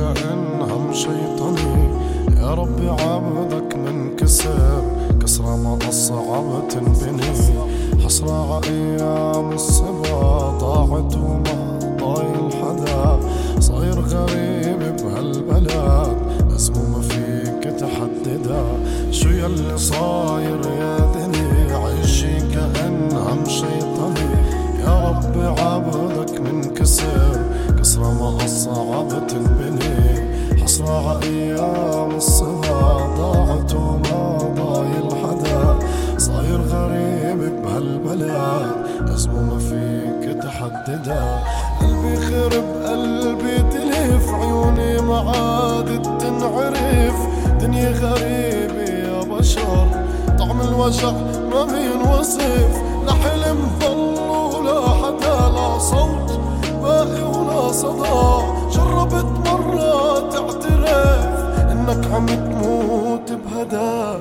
كأنهم شيطاني. يا ربي عبدك من كسرة ما أصعب تنبني. حسرة أيام الصبا ضاعت وما ضايل حدا. صاير غريب بهالبلد اسمه ما فيك تحددا. شو يلي صاير يا دني عيشي كأنهم شيطاني. يا ربي عبدك من كسرة ما أصعب تنبني. حسرة أيام الصبا ضاعت وما ضايل حدا. صاير غريب بهالبلد اسمه ما فيك تحددا. قلبي خرب قلبي تلف عيوني ما عادت تنعرف. دنيا غريبة يا بشر طعم الوجع ما بينوصف. لا حلم ضل ولا حدا لا صوت باقي ولا صدى. جربت مرة تعترف انك عم تموت بهدى.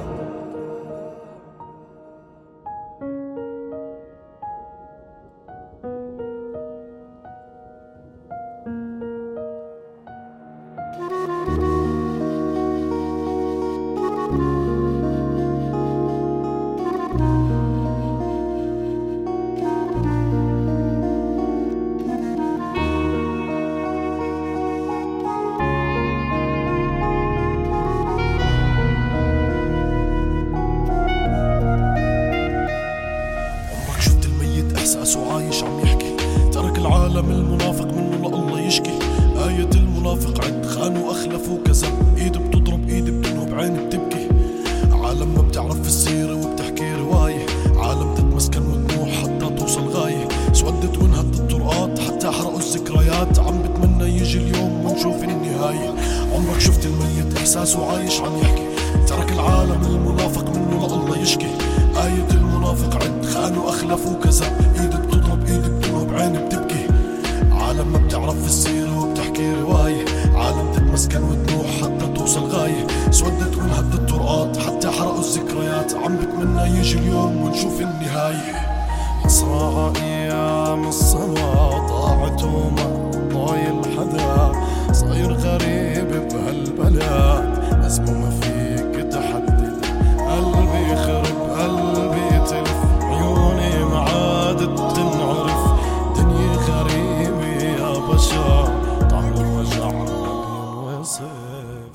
إحساسه عايش عم يحكي. ترك العالم المنافق منه لله يشكي. آية المنافق عد خان وأخلف وكذب. إيد بتضرب إيد بتنهب عين بتبكي. عالم ما بتعرف السيرة وبتحكي رواية. عالم تتمسكن وتنوح حتى توصل غاية. سودت وانهدت الطرقات حتى حرقوا الذكريات. عم بتمنى يجي اليوم ونشوف النهاية. عمرك شفت الميت إحساسه عايش عم يحكي. ترك العالم المنافق منه لله يشكي. آية المنافق عد خان وأخلف وكذب. إيد بتضرب إيد بتنهب عين بتبكي. عالم ما بتعرف السيرة وبتحكي رواية. عالم تتمسكن وتنوح حتى توصل غاية. سودت وانهدت الطرقات حتى حرقوا الذكريات. عم بتمنى يجي اليوم ونشوف النهاية. حسرة أيام الصبا ضاعت وما ضايل حدا. صاير غريب بهالبلد اسمه ما فيك تحدد. قلبي خرب قلبي تلف عيوني ما عادت تنعرف. دنيا غريبة يا بشر طعم الوجع ما بينوصف.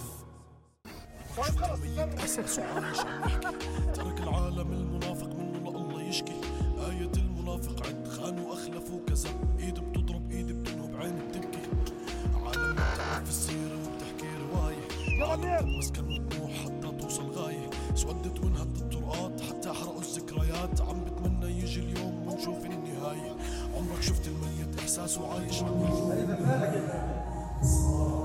إحساسه عايش عم يحكي. ترك العالم المنافق منه لله يشكي. آية المنافق عد خان وأخلف وكذب. إيد بتضرب إيد بتنهب عين بتبكي. عالم ما بتعرف السيرة وبتحكي رواية. عالم تتمسكن وتنوح حتى توصل غاية. سودت وانهدت الطرقات حتى حرقوا الذكريات. عم بتمنى يجي اليوم ونشوف النهاية. عمرك شفت الميت إحساسه عايش عم يحكي.